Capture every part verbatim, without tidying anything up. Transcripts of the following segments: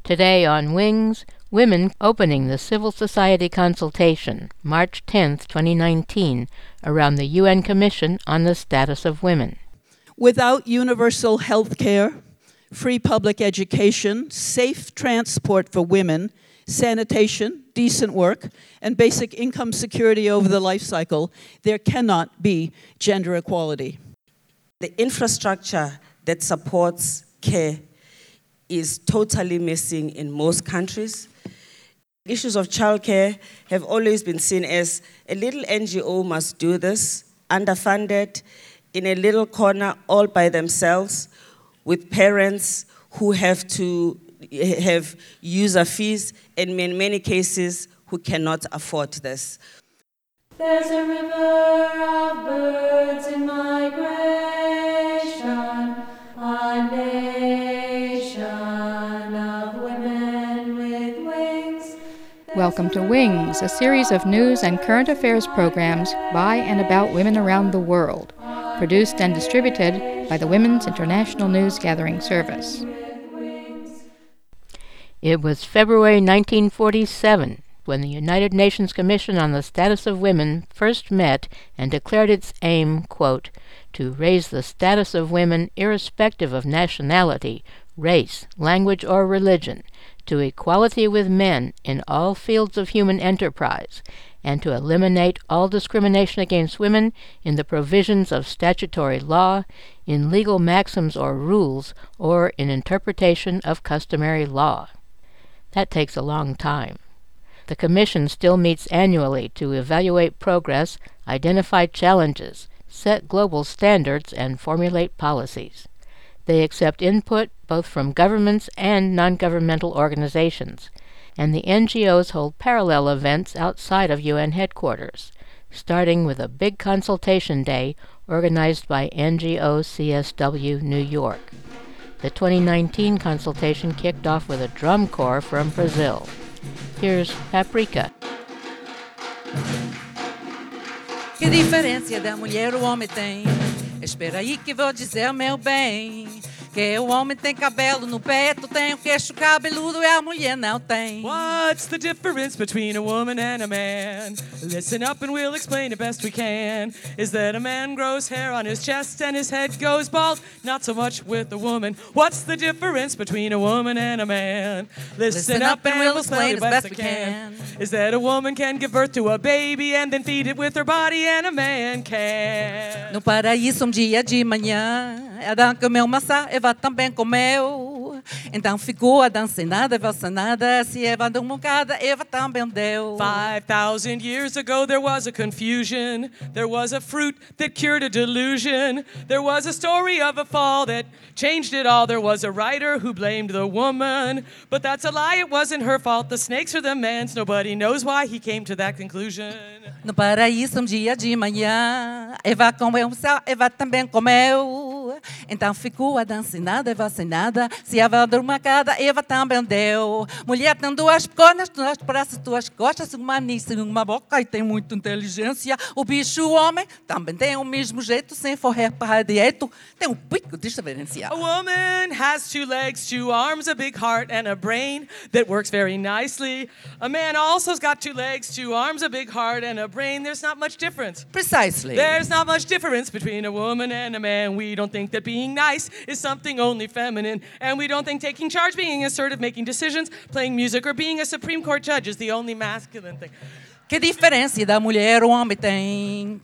Today on Wings, Women Opening the Civil Society Consultation, March tenth, twenty nineteen, around the U N Commission on the Status of Women. Without universal health care, free public education, safe transport for women, sanitation, decent work, and basic income security over the life cycle, there cannot be gender equality. The infrastructure that supports care is totally missing in most countries. Issues of childcare have always been seen as a little N G O must do this, underfunded, in a little corner all by themselves, with parents who have to have user fees, and in many cases who cannot afford this. There's a river of birds in migration, a nation of women with wings. Welcome to Wings, a series of news and current affairs programs by and about women around the world, produced and distributed by the Women's International News Gathering Service. It was February nineteen forty-seven when the United Nations Commission on the Status of Women first met and declared its aim, quote, to raise the status of women irrespective of nationality, race, language, or religion, to equality with men in all fields of human enterprise, and to eliminate all discrimination against women in the provisions of statutory law, in legal maxims or rules, or in interpretation of customary law. That takes a long time. The Commission still meets annually to evaluate progress, identify challenges, set global standards, and formulate policies. They accept input both from governments and non-governmental organizations, and the N G Os hold parallel events outside of U N headquarters, starting with a big consultation day organized by N G O C S W New York. The twenty nineteen consultation kicked off with a drum corps from Brazil. Here's Paprika. Que diferença da mulher o homem tem? Espera aí que vou dizer meu bem. Que o homem tem cabelo no peito, tem o queixo cabeludo e a mulher não tem. What's the difference between a woman and a man? Listen up and we'll explain it best we can. Is that a man grows hair on his chest and his head goes bald? Not so much with a woman. What's the difference between a woman and a man? Listen, Listen up and we'll explain it best we can. Is that a woman can give birth to a baby and then feed it with her body, and a man can. No paraíso um dia de manhã, Adão comeu maçã, Eva também comeu. Então ficou Adão sem nada, Eva sem nada. Se Eva deu um bocado, Eva também deu. Five thousand years ago there was a confusion. There was a fruit that cured a delusion. There was a story of a fall that changed it all. There was a writer who blamed the woman. But that's a lie, it wasn't her fault. The snakes are the man's. Nobody knows why he came to that conclusion. No paraíso um dia de manhã, Eva comeu maçã, Eva também comeu. Então ficou Adão sem nada, Eva sem nada. Se Eva deu uma cada, Eva também deu. Mulher tem duas pernas, duas braços, duas costas, uma nisso e uma boca e tem muita inteligência. O bicho, o homem, também tem o mesmo jeito, sem forrer para direito. Tem um pico de diferença. A woman has two legs, two arms, a big heart, and a brain that works very nicely. A man also's got two legs, two arms, a big heart, and a brain. There's not much difference. Precisely. There's not much difference between a woman and a man. We don't think that being nice is something only feminine. And we don't think taking charge, being assertive, making decisions, playing music, or being a Supreme Court judge is the only masculine thing. Que diferença da mulher o homem tem?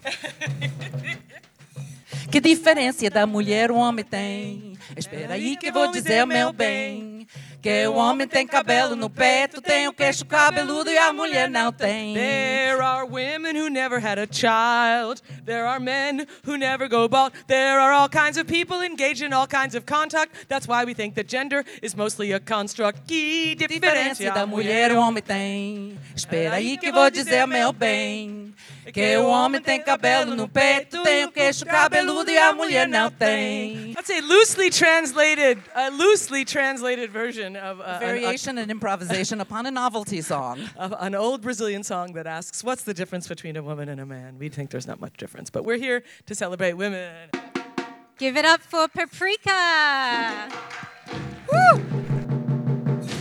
Que diferença da mulher o homem tem? Espera aí que vou dizer meu bem. Que o homem tem cabelo no peito, tem o queixo cabeludo e a mulher não tem. There are women who never had a child. There are men who never go bald. There are all kinds of people engaged in all kinds of contact. That's why we think that gender is mostly a construct. Que diferença da mulher o homem tem? Espera aí que vou dizer meu bem. Que o homem tem cabelo no peito, tem o queixo cabeludo e a mulher não tem. That's a loosely translated, a loosely translated version of uh, variation an, and improvisation upon a novelty song. Of an old Brazilian song that asks, "What's the difference between a woman and a man?" We think there's not much difference, but we're here to celebrate women. Give it up for Paprika. Woo!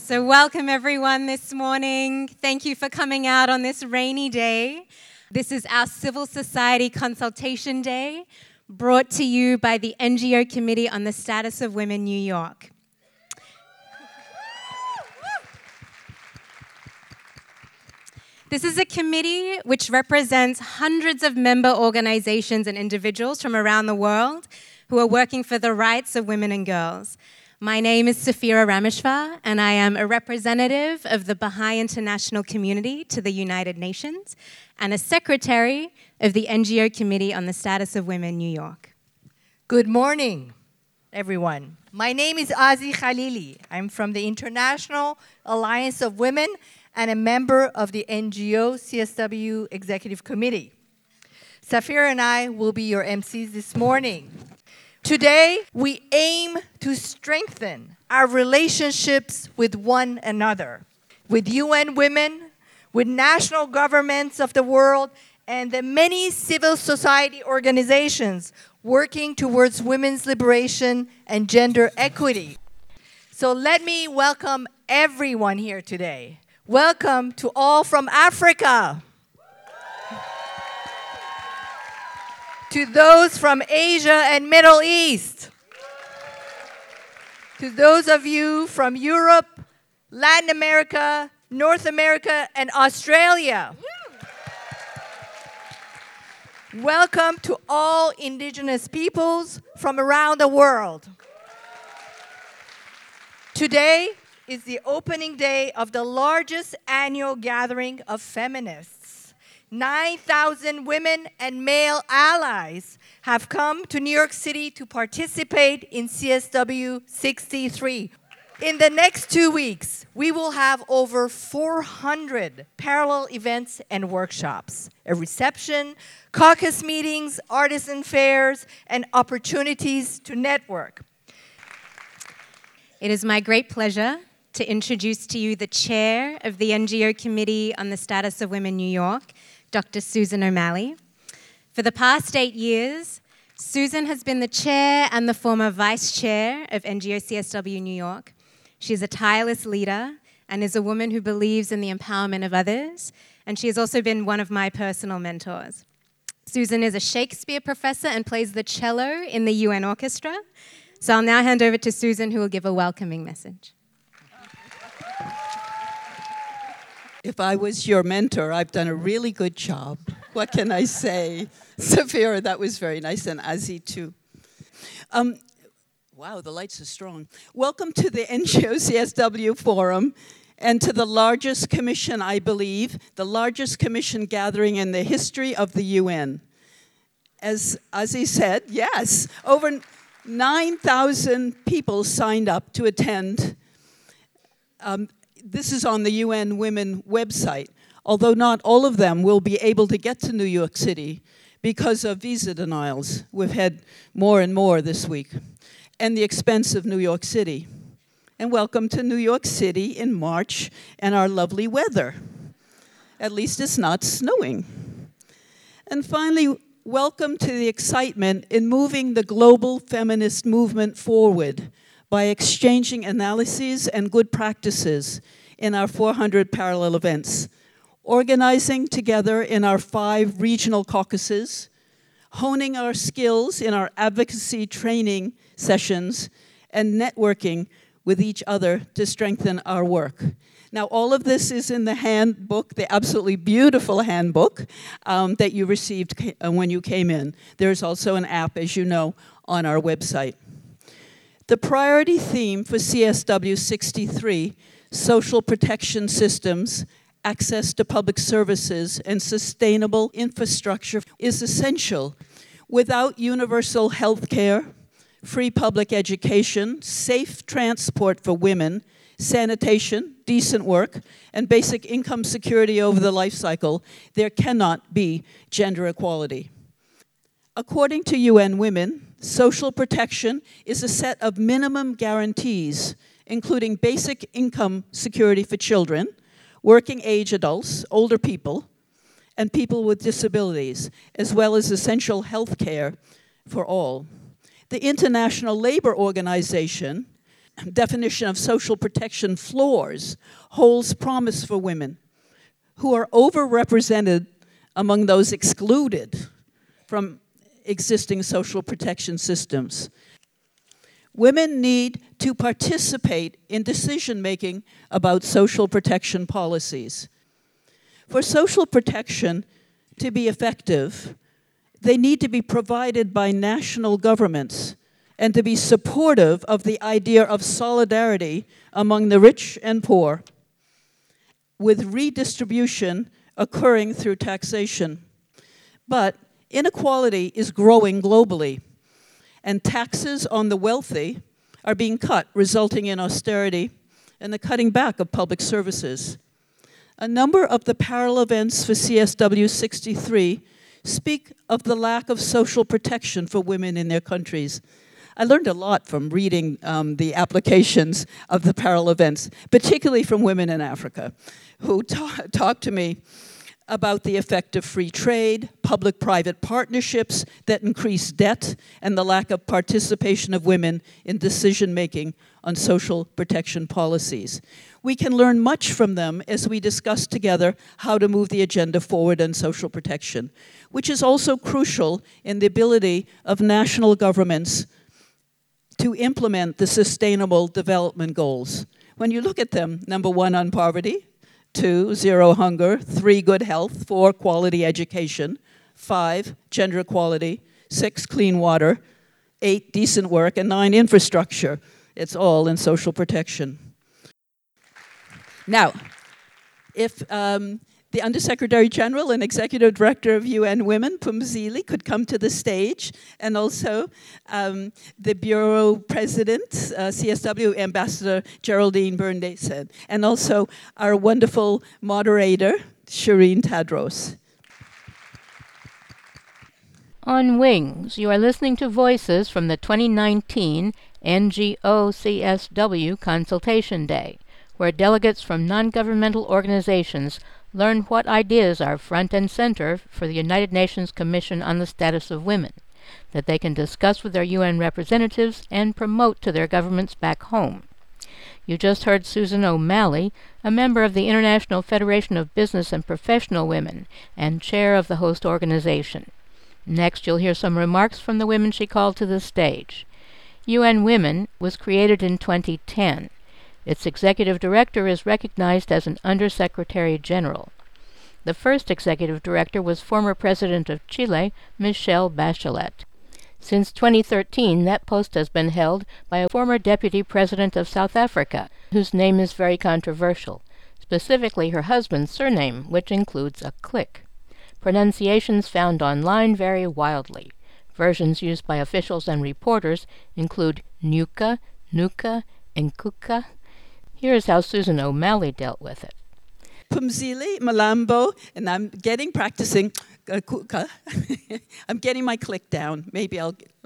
So welcome everyone this morning. Thank you for coming out on this rainy day. This is our Civil Society Consultation Day, brought to you by the N G O Committee on the Status of Women, New York. This is a committee which represents hundreds of member organizations and individuals from around the world who are working for the rights of women and girls. My name is Safira Rameshwar, and I am a representative of the Baha'i International Community to the United Nations and a secretary of the N G O Committee on the Status of Women, New York. Good morning, everyone. My name is Azi Khalili. I'm from the International Alliance of Women and a member of the N G O C S W Executive Committee. Safira and I will be your M Cs this morning. Today, we aim to strengthen our relationships with one another, with U N Women, with national governments of the world, and the many civil society organizations working towards women's liberation and gender equity. So let me welcome everyone here today. Welcome to all from Africa. To those from Asia and Middle East, to those of you from Europe, Latin America, North America, and Australia. Welcome to all indigenous peoples from around the world. Today is the opening day of the largest annual gathering of feminists. nine thousand women and male allies have come to New York City to participate in C S W sixty-three. In the next two weeks, we will have over four hundred parallel events and workshops, a reception, caucus meetings, artisan fairs, and opportunities to network. It is my great pleasure to introduce to you the chair of the N G O Committee on the Status of Women, New York, Doctor Susan O'Malley. For the past eight years, Susan has been the chair and the former vice chair of N G O C S W New York. She's a tireless leader and is a woman who believes in the empowerment of others, and she has also been one of my personal mentors. Susan is a Shakespeare professor and plays the cello in the U N Orchestra. So I'll now hand over to Susan, who will give a welcoming message. If I was your mentor, I've done a really good job. What can I say? Safira, that was very nice, and Azi too. Um, wow, the lights are strong. Welcome to the N G O C S W Forum and to the largest commission, I believe, the largest commission gathering in the history of the U N. As Azi said, yes, over nine thousand people signed up to attend. Um, This is on the U N Women website, although not all of them will be able to get to New York City because of visa denials. We've had more and more this week, and the expense of New York City. And welcome to New York City in March and our lovely weather. At least it's not snowing. And finally, welcome to the excitement in moving the global feminist movement forward by exchanging analyses and good practices in our four hundred parallel events, organizing together in our five regional caucuses, honing our skills in our advocacy training sessions, and networking with each other to strengthen our work. Now, all of this is in the handbook, the absolutely beautiful handbook um, that you received when you came in. There's also an app, as you know, on our website. The priority theme for C S W sixty-three, social protection systems, access to public services, and sustainable infrastructure is essential. Without universal health care, free public education, safe transport for women, sanitation, decent work, and basic income security over the life cycle, there cannot be gender equality. According to U N Women, social protection is a set of minimum guarantees, including basic income security for children, working age adults, older people, and people with disabilities, as well as essential health care for all. The International Labor Organization definition of social protection floors holds promise for women who are overrepresented among those excluded from existing social protection systems. Women need to participate in decision-making about social protection policies. For social protection to be effective, they need to be provided by national governments and to be supportive of the idea of solidarity among the rich and poor, with redistribution occurring through taxation. But inequality is growing globally, and taxes on the wealthy are being cut, resulting in austerity and the cutting back of public services. A number of the parallel events for C S W sixty-three speak of the lack of social protection for women in their countries. I learned a lot from reading um, the applications of the parallel events, particularly from women in Africa, who ta- talked to me about the effect of free trade, public-private partnerships that increase debt, and the lack of participation of women in decision-making on social protection policies. We can learn much from them as we discuss together how to move the agenda forward on social protection, which is also crucial in the ability of national governments to implement the Sustainable Development Goals. When you look at them, number one on poverty, two, zero hunger, three, good health, four, quality education, five, gender equality, six, clean water, eight, decent work, and nine, infrastructure. It's all in social protection. Now, if um, the Undersecretary General and Executive Director of U N Women, Phumzile, could come to the stage, and also um, the Bureau President, uh, C S W Ambassador Geraldine Byrne-Nason, and also our wonderful moderator, Shireen Tadros. On Wings, you are listening to voices from the twenty nineteen N G O C S W Consultation Day, where delegates from non-governmental organizations learn what ideas are front and center for the United Nations Commission on the Status of Women, that they can discuss with their U N representatives and promote to their governments back home. You just heard Susan O'Malley, a member of the International Federation of Business and Professional Women and chair of the host organization. Next, you'll hear some remarks from the women she called to the stage. U N Women was created in twenty ten. Its executive director is recognized as an Undersecretary General. The first executive director was former President of Chile, Michelle Bachelet. Since twenty thirteen, that post has been held by a former Deputy President of South Africa, whose name is very controversial, specifically her husband's surname, which includes a click. Pronunciations found online vary wildly. Versions used by officials and reporters include Nuka, Nuka, and Kuka. Here's how Susan O'Malley dealt with it. Phumzile Mlambo, and I'm getting practicing uh, Kuka. I'm getting my click down. Maybe I'll get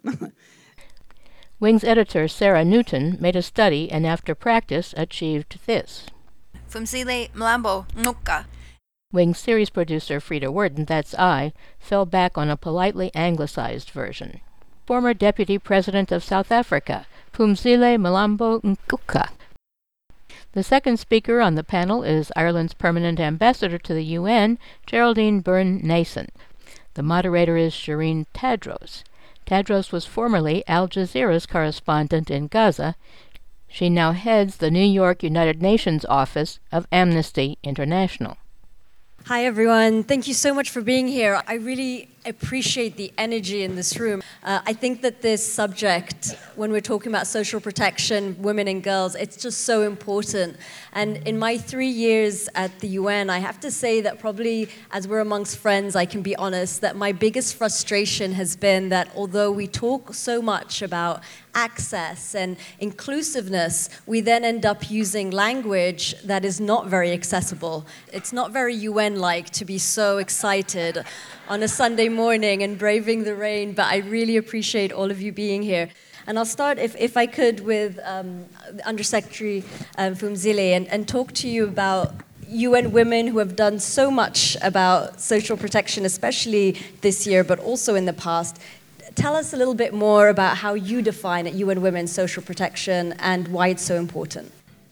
Wings editor Sarah Newton made a study and after practice achieved this. Phumzile Mlambo Nuka. Wings series producer Frida Worden, that's I, fell back on a politely anglicized version. Former Deputy President of South Africa, Phumzile Mlambo Nkuka. The second speaker on the panel is Ireland's permanent ambassador to the U N, Geraldine Byrne-Nason. The moderator is Shireen Tadros. Tadros was formerly Al Jazeera's correspondent in Gaza. She now heads the New York United Nations office of Amnesty International. Hi, everyone. Thank you so much for being here. I really appreciate the energy in this room. Uh, I think that this subject, when we're talking about social protection, women and girls, it's just so important. And in my three years at the U N, I have to say that probably, as we're amongst friends, I can be honest, that my biggest frustration has been that although we talk so much about access and inclusiveness, we then end up using language that is not very accessible. It's not very U N-like to be so excited on a Sunday morning and braving the rain, but I really appreciate all of you being here. And I'll start, if, if I could, with um, Undersecretary um, Phumzile and, and talk to you about U N Women who have done so much about social protection, especially this year, but also in the past. tell us a little bit more about how you define it, U N Women's social protection, and why it's so important.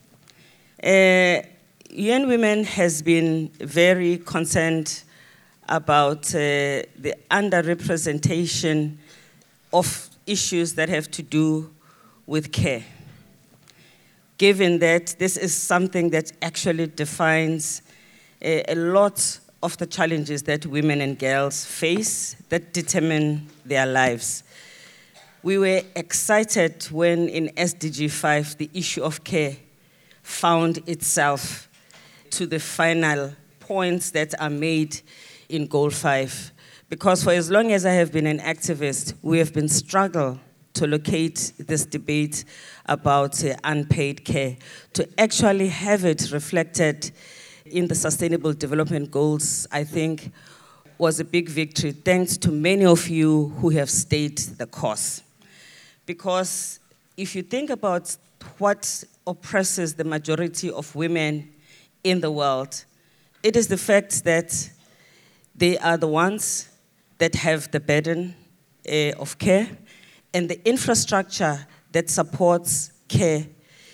Uh, U N Women has been very concerned about uh, the underrepresentation of issues that have to do with care, given that this is something that actually defines a, a lot of the challenges that women and girls face that determine their lives. We were excited when in S D G five the issue of care found itself to the final points that are made in Goal five. Because for as long as I have been an activist, we have been struggling to locate this debate about uh, unpaid care, to actually have it reflected in the Sustainable Development Goals, I think, was a big victory, thanks to many of you who have stayed the course. Because if you think about what oppresses the majority of women in the world, it is the fact that they are the ones that have the burden uh, of care, and the infrastructure that supports care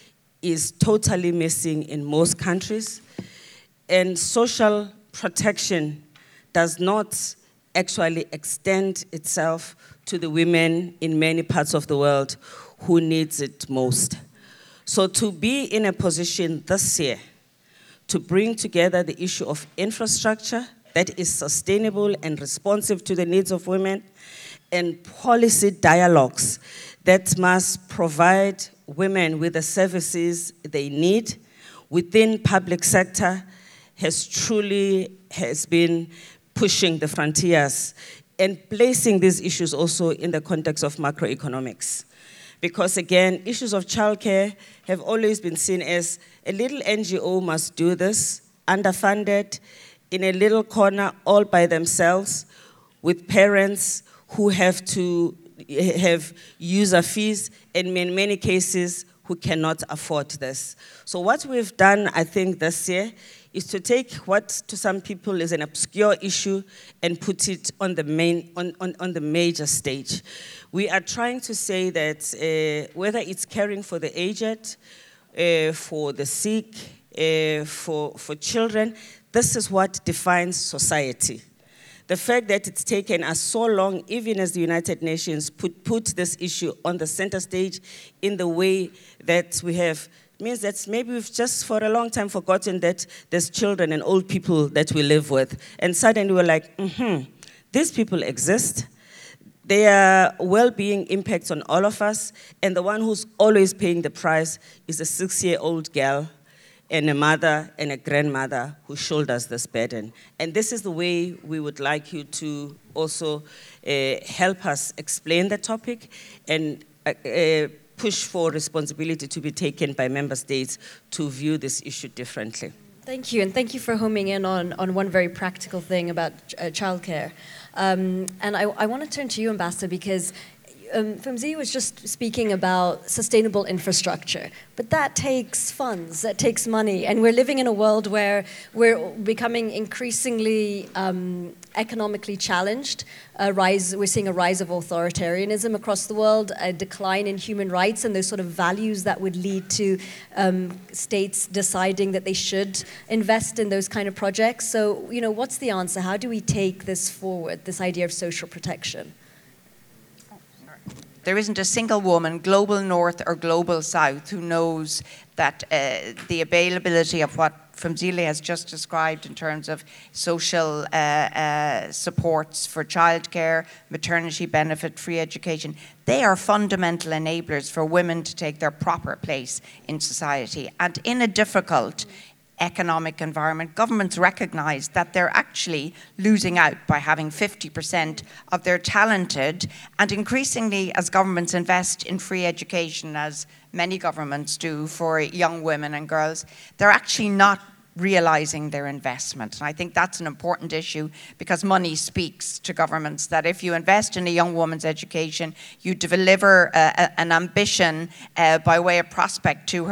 is totally missing in most countries. And social protection does not actually extend itself to the women in many parts of the world who needs it most. So to be in a position this year to bring together the issue of infrastructure that is sustainable and responsive to the needs of women, and policy dialogues that must provide women with the services they need within public sector, has truly has been pushing the frontiers and placing these issues also in the context of macroeconomics. Because again, issues of childcare have always been seen as a little N G O must do this, underfunded, in a little corner all by themselves, with parents who have to have user fees, and in many cases who cannot afford this. So what we've done, I think, this year is to take what to some people is an obscure issue and put it on the main, on, on, on the major stage. We are trying to say that uh, whether it's caring for the aged, uh, for the sick, uh, for, for children, this is what defines society. The fact that it's taken us so long, even as the United Nations put, put this issue on the center stage in the way that we have, means that maybe we've just for a long time forgotten that there's children and old people that we live with. And suddenly we're like, mm-hmm, these people exist. Their well-being impacts on all of us, and the one who's always paying the price is a six-year-old girl and a mother and a grandmother who shoulders this burden. And this is the way we would like you to also uh, help us explain the topic and uh, uh, push for responsibility to be taken by member states to view this issue differently. Thank you, and thank you for homing in on, on one very practical thing about uh, childcare. Um, and I, I want to turn to you, Ambassador, because Um, Phumzile was just speaking about sustainable infrastructure, but that takes funds, that takes money, and we're living in a world where we're becoming increasingly um, economically challenged. A rise, we're seeing a rise of authoritarianism across the world, a decline in human rights and those sort of values that would lead to um, states deciding that they should invest in those kind of projects. So, you know, what's the answer? How do we take this forward, this idea of social protection? There isn't a single woman, global north or global south, who knows that uh, the availability of what Phumzile has just described in terms of social uh, uh, supports for childcare, maternity benefit, free education, they are fundamental enablers for women to take their proper place in society. And in a difficult economic environment, governments recognize that they're actually losing out by having fifty percent of their talented, and increasingly as governments invest in free education, as many governments do for young women and girls, they're actually not realizing their investment. And I think that's an important issue, because money speaks to governments, that if you invest in a young woman's education, you deliver uh, an ambition uh, by way of prospect to her,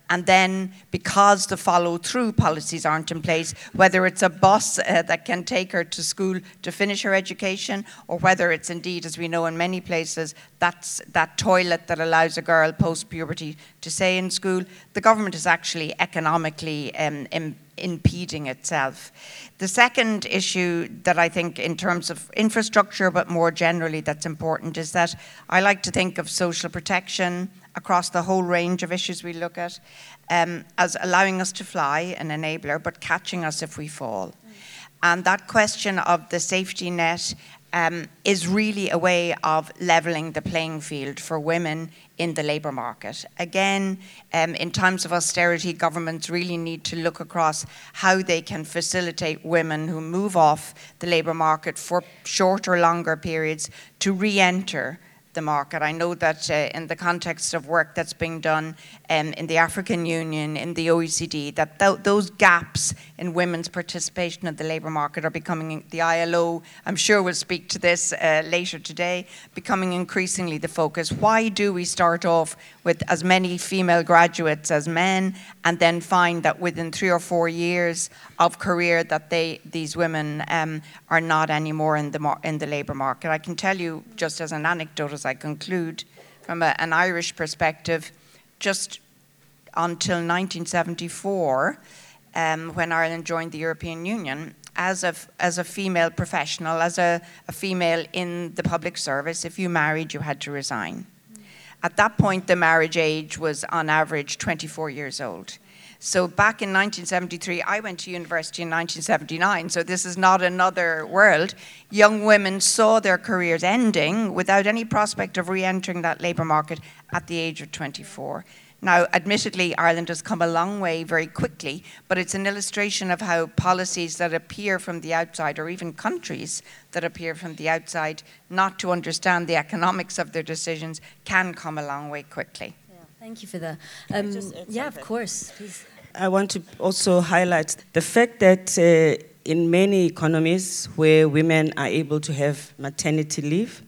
And then, because the follow-through policies aren't in place, whether it's a bus uh, that can take her to school to finish her education, or whether it's indeed, as we know in many places, that's that toilet that allows a girl post-puberty to stay in school, the government is actually economically um, im- impeding itself. The second issue that I think in terms of infrastructure, but more generally that's important, is that I like to think of social protection across the whole range of issues we look at um, as allowing us to fly, an enabler, but catching us if we fall. Mm. And that question of the safety net um, is really a way of levelling the playing field for women in the labour market. Again, um, in times of austerity, governments really need to look across how they can facilitate women who move off the labour market for shorter, longer periods to re-enter the market. I know that uh, in the context of work that's being done um, in the African Union, in the O E C D, that th- those gaps in women's participation in the labour market are becoming, the I L O, I'm sure will speak to this uh, later today, becoming increasingly the focus. Why do we start off with as many female graduates as men and then find that within three or four years of career that they, these women um, are not anymore in the, mar- in the labour market? I can tell you, just as an anecdote as I conclude, from a, an Irish perspective, just until nineteen seventy-four, um, when Ireland joined the European Union, as a, as a female professional, as a, a female in the public service, if you married, you had to resign. Mm. At that point, the marriage age was on average twenty-four years old. So back in nineteen seventy-three, I went to university in nineteen seventy-nine, so this is not another world. Young women saw their careers ending without any prospect of re-entering that labour market at the age of twenty-four. Now, admittedly, Ireland has come a long way very quickly, but it's an illustration of how policies that appear from the outside, or even countries that appear from the outside, not to understand the economics of their decisions, can come a long way quickly. Thank you for that. Um, yeah, of course. Please. I want to also highlight the fact that uh, in many economies where women are able to have maternity leave,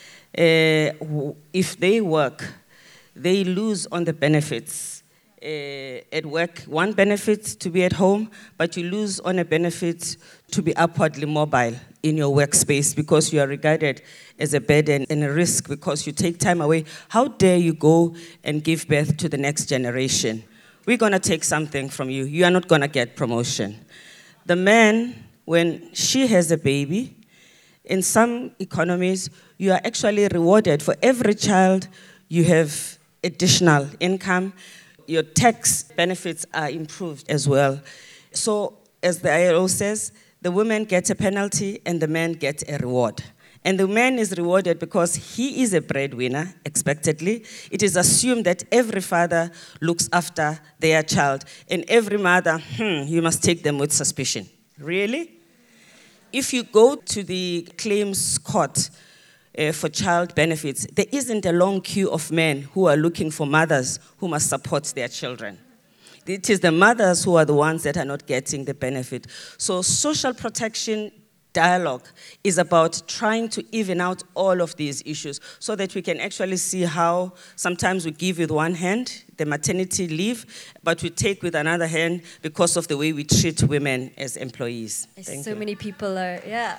uh, if they work, they lose on the benefits. Uh, at work, one benefit to be at home, but you lose on a benefit to be upwardly mobile in your workspace because you are regarded as a burden and a risk because you take time away. How dare you go and give birth to the next generation? We're going to take something from you. You are not going to get promotion. The man, when she has a baby, in some economies, you are actually rewarded. For every child, you have additional income. Your tax benefits are improved as well. So, as the I L O says, the woman gets a penalty and the man gets a reward. And the man is rewarded because he is a breadwinner, expectedly. It is assumed that every father looks after their child. And every mother, hmm, you must take them with suspicion. Really? If you go to the claims court uh, for child benefits, there isn't a long queue of men who are looking for mothers who must support their children. It is the mothers who are the ones that are not getting the benefit. So social protection dialogue is about trying to even out all of these issues so that we can actually see how sometimes we give with one hand, the maternity leave, but we take with another hand because of the way we treat women as employees. Thank so you. many people are, yeah.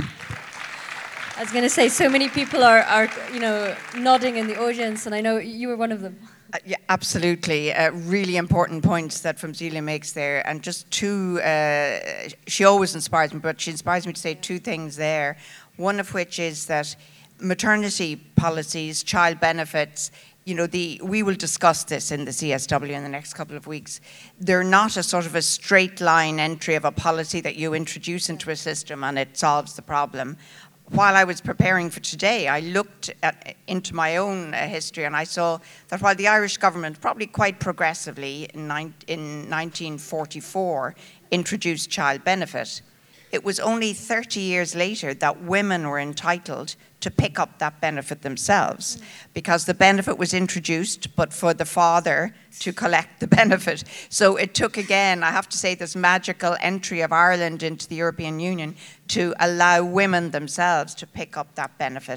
I was going to say, so many people are, are, you know, nodding in the audience, and I know you were one of them. Uh, yeah, absolutely. Uh, really important points that Phumzile makes there. And just two, uh, she always inspires me, but she inspires me to say two things there. One of which is that maternity policies, child benefits, you know, the, we will discuss this in the C S W in the next couple of weeks. They're not a sort of a straight line entry of a policy that you introduce into a system and it solves the problem. While I was preparing for today, I looked at, into my own uh, history and I saw that while the Irish government, probably quite progressively in, nine, in nineteen forty-four, introduced child benefit, it was only thirty years later that women were entitled to pick up that benefit themselves, because the benefit was introduced, but for the father to collect the benefit. So it took, again, I have to say, this magical entry of Ireland into the European Union to allow women themselves to pick up that benefit.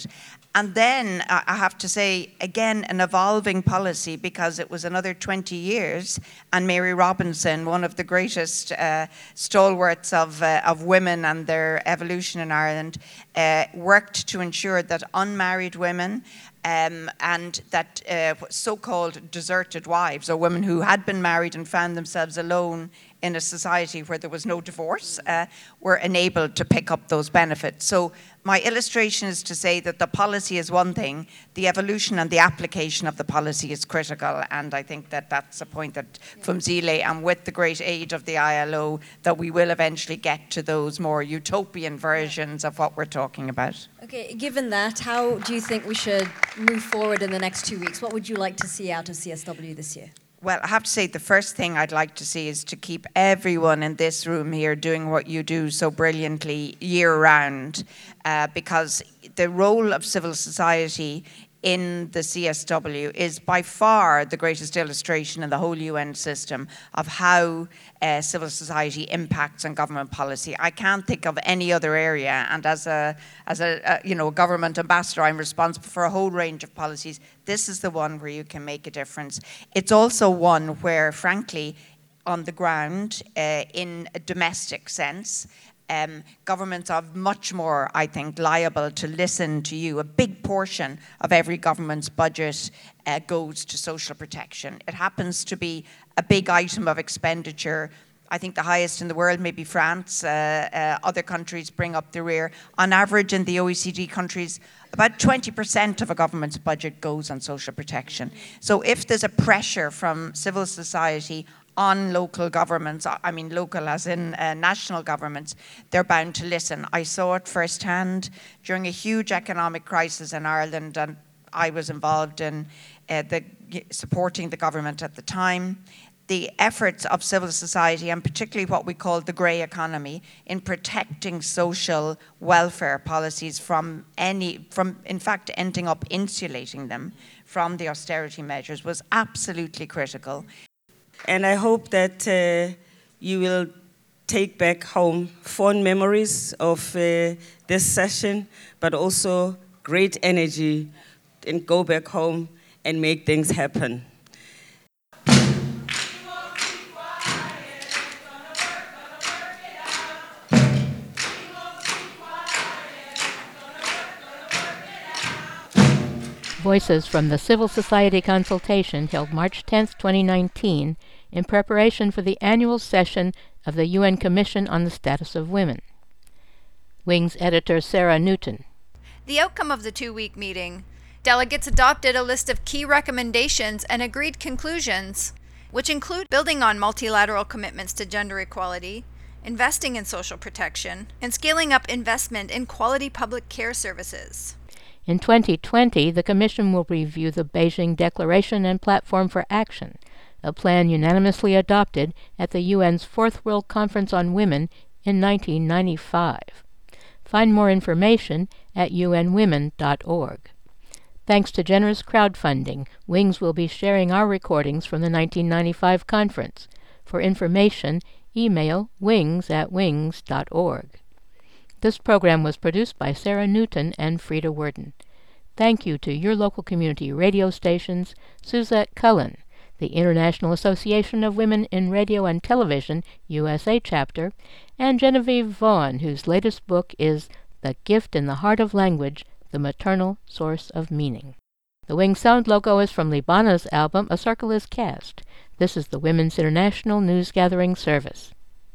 And then uh, I have to say, again, an evolving policy, because it was another twenty years, and Mary Robinson, one of the greatest uh, stalwarts of, uh, of women and their evolution in Ireland, uh, worked to ensure that unmarried women um, and that uh, so-called deserted wives, or women who had been married and found themselves alone in a society where there was no divorce, uh, were enabled to pick up those benefits. So my illustration is to say that the policy is one thing, the evolution and the application of the policy is critical, and I think that that's a point that from Zile, and with the great aid of the I L O, that we will eventually get to those more utopian versions of what we're talking about. Okay, given that, how do you think we should move forward in the next two weeks? What would you like to see out of C S W this year? Well, I have to say the first thing I'd like to see is to keep everyone in this room here doing what you do so brilliantly year-round, uh, because the role of civil society in the C S W is by far the greatest illustration in the whole U N system of how uh, civil society impacts on government policy. I can't think of any other area, and as a as a, a you know government ambassador, I'm responsible for a whole range of policies. This is the one where you can make a difference. It's also one where, frankly, on the ground, uh, in a domestic sense, Um, governments are much more, I think, liable to listen to you. A big portion of every government's budget uh, goes to social protection. It happens to be a big item of expenditure. I think the highest in the world, maybe France. Uh, uh, other countries bring up the rear. On average, in the O E C D countries, about twenty percent of a government's budget goes on social protection. So if there's a pressure from civil society on local governments, I mean local as in uh, national governments, they're bound to listen. I saw it firsthand during a huge economic crisis in Ireland, and I was involved in uh, the, supporting the government at the time. The efforts of civil society, and particularly what we call the grey economy, in protecting social welfare policies from any, from in fact ending up insulating them from the austerity measures, was absolutely critical. And I hope that uh, you will take back home fond memories of uh, this session, but also great energy, and go back home and make things happen. Voices from the Civil Society Consultation held March tenth, twenty nineteen, in preparation for the annual session of the U N Commission on the Status of Women. Wings editor Sarah Newton. The outcome of the two-week meeting, delegates adopted a list of key recommendations and agreed conclusions, which include building on multilateral commitments to gender equality, investing in social protection, and scaling up investment in quality public care services. In twenty twenty, the Commission will review the Beijing Declaration and Platform for Action, a plan unanimously adopted at the U N's Fourth World Conference on Women in nineteen ninety-five. Find more information at U N women dot org. Thanks to generous crowdfunding, Wings will be sharing our recordings from the nineteen ninety-five conference. For information, email wings at wings dot org. This program was produced by Sarah Newton and Frida Worden. Thank you to your local community radio stations, Suzette Cullen, the International Association of Women in Radio and Television, U S A chapter, and Genevieve Vaughn, whose latest book is The Gift in the Heart of Language, The Maternal Source of Meaning. The Wing sound logo is from Libana's album A Circle is Cast. This is the Women's International News Gathering Service.